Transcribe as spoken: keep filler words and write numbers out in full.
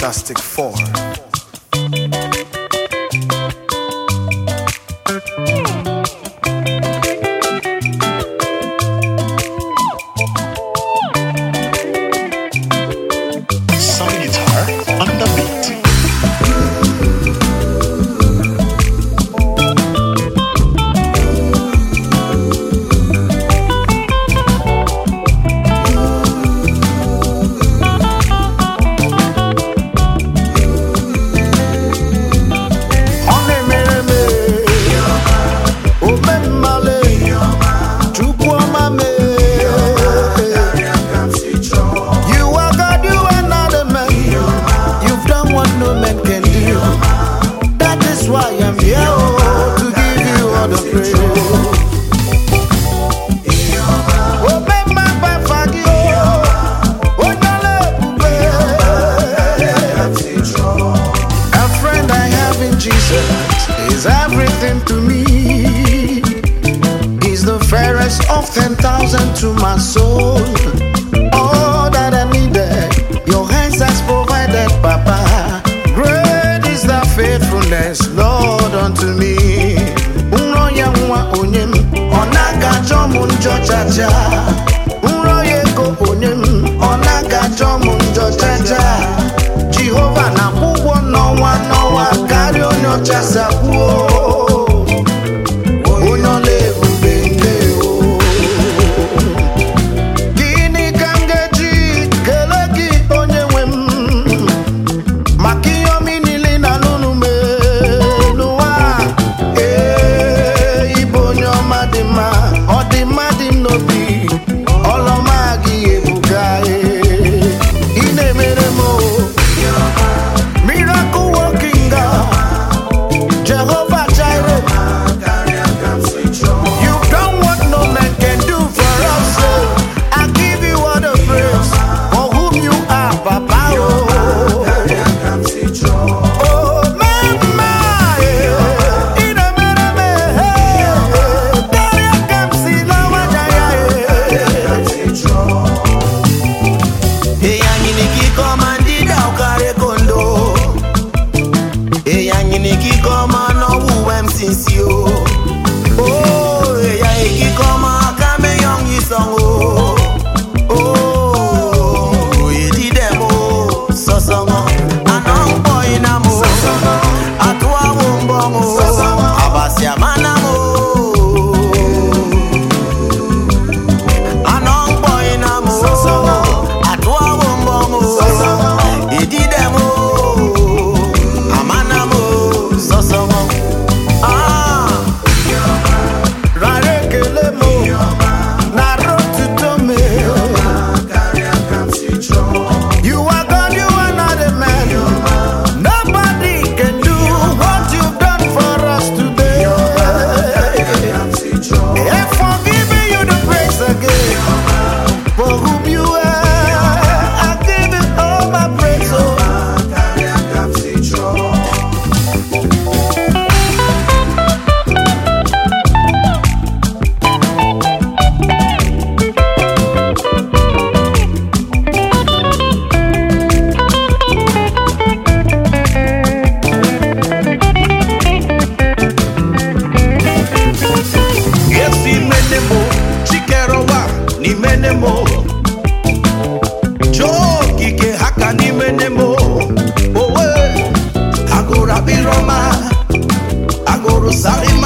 Fantastic Four. Some guitar on the beat. Is everything to me. He's the fairest of ten thousand to my soul. All that I needed, your hands has provided, Papa. Great is the faithfulness, Lord, unto me. Unro yamwa onyem, onaga jomunjo chacha. Unro yego onyem, onaga jomunjo chacha. Jehovah na kuwo no wa no wa kari onyo chasa kuo. Onyo le ubende o. Gini kangeji kelegi onye wem. Makiyo minili na nunu me nuwa. Eh ibo nyo madima odima dim no bi. Oloma gi ebuka eh. Ine mere mo. Miracle working God, Jehovah Jireh. You've done what no man can do for us. I give you all the praise for whom you are, Papa. Oh, mama, in a minute, there you come, see now what Hey, I'm in the command, kare kondo. E yangini ki koma no uwem sinsio. Oh, e ya e ki koma kame yong yisongo. Oh, e di demo sosongo. Anong boy na mo. Atwa wombongo. Abasya manamo. Anong boy na mo. Atwa wombongo. E di demo. Joki ke haka ni menemo. Owe, agora biroma, agora salima.